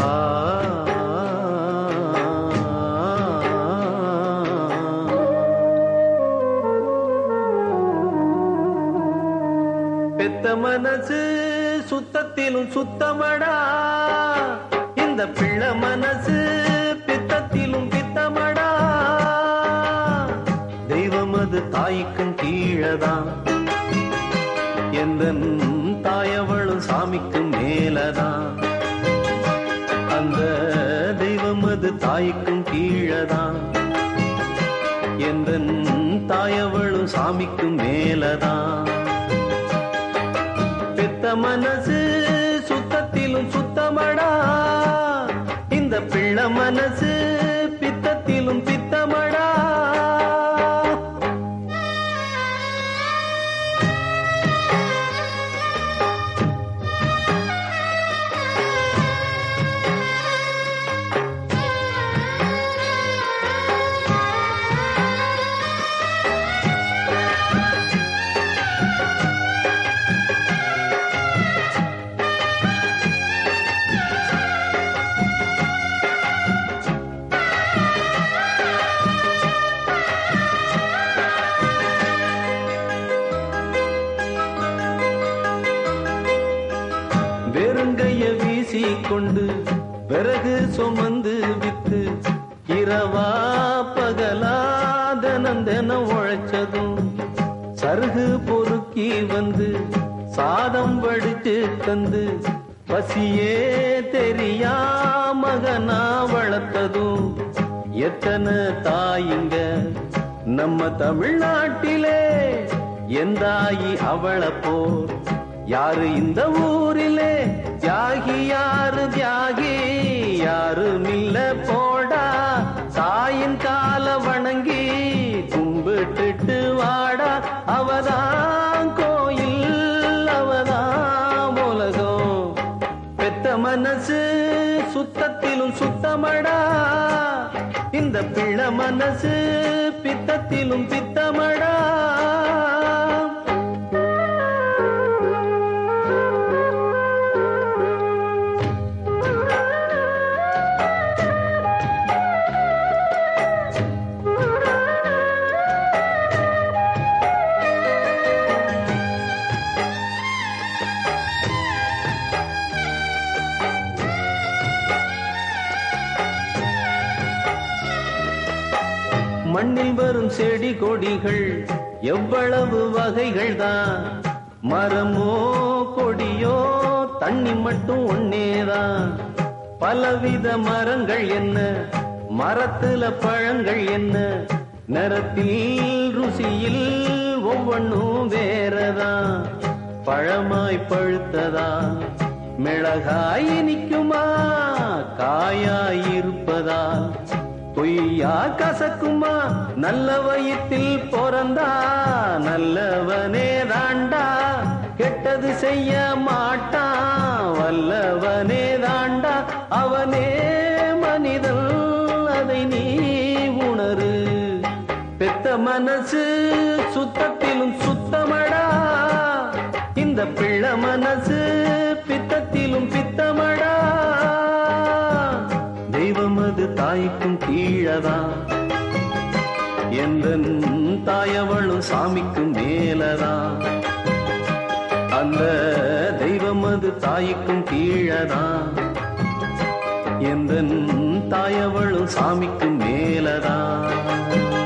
பெத்த மனசு சுத்தத்திலும் சுத்தமடா, இந்த பிள்ளை மனசு பித்தத்திலும் பித்தமடா. தெய்வம் அது தாய்க்கும் கீழதான், எந்த தாயவளும் சாமிக்கும் மேலதான். அந்த தெய்வம் அது தாய்க்கும் கீழதான், எந்த தாயவளும் சாமிக்கும் மேலதான். பெத்த மனசு சுத்தத்திலும் சுத்தமடா, இந்த பிள்ளை மனசு பித்தத்திலும் பித்தமடா. வெறுங்கைய வீசி கொண்டு விறகு சுமந்து வித்து இரவா பகலா தினம் தினம் உழைச்சதும், சருகு பொறுக்கி வந்து சாதம் வடிச்சு தந்து பசியே தெரியா மகனா வளர்த்ததும், எத்தனை தாயிங்க நம்ம தமிழ்நாட்டிலே, எந்தாயி அவளை போர் யாரு இந்த ஊரிலே. தியாகி யாரு தியாகி யாரு மில்ல போடா, தாயின் கால வணங்கி கும்பிட்டுட்டு வாடா. அவதான் கோயில் அவதான் உலகம், பெத்த மனசு சுத்தத்திலும் சுத்தமடா, இந்த பிள்ளை மனசு பித்தத்திலும் பித்தமடா. மண்ணில் வரும் செடி கொடிகள் எவ்வளவு வகைகள் தான், மரமோ கொடியோ தண்ணி மட்டும் ஒன்னேதான். பலவித மரங்கள் என்ன, மரத்துல பழங்கள் என்ன, நிறத்தில் ருசியில் ஒவ்வொன்றும் வேறதான். பழமாய் பழுத்ததா மிளகாய் இனிக்குமா, காயாய் இருப்பதா பொய்யா கசக்குமா. நல்ல வயிற்றில் பிறந்தா நல்லவனே தாண்டா, கெட்டது செய்ய மாட்டான் வல்லவனே தாண்டா. அவனே மனிதன் அதை நீ உணரு, பெத்த மனசு சுத்தத்திலும் சுத்தமடா, இந்த பிள்ளை மனசு பித்தத்திலும் பித்தமடா. தெய்வம் அது தாய்க்கும் கீழதான், எந்த தாயவளும் சாமிக்கும் மேலதான். அந்த தெய்வம் அது தாய்க்கும் கீழதான், எந்த தாயவளும் சாமிக்கும் மேலதான்.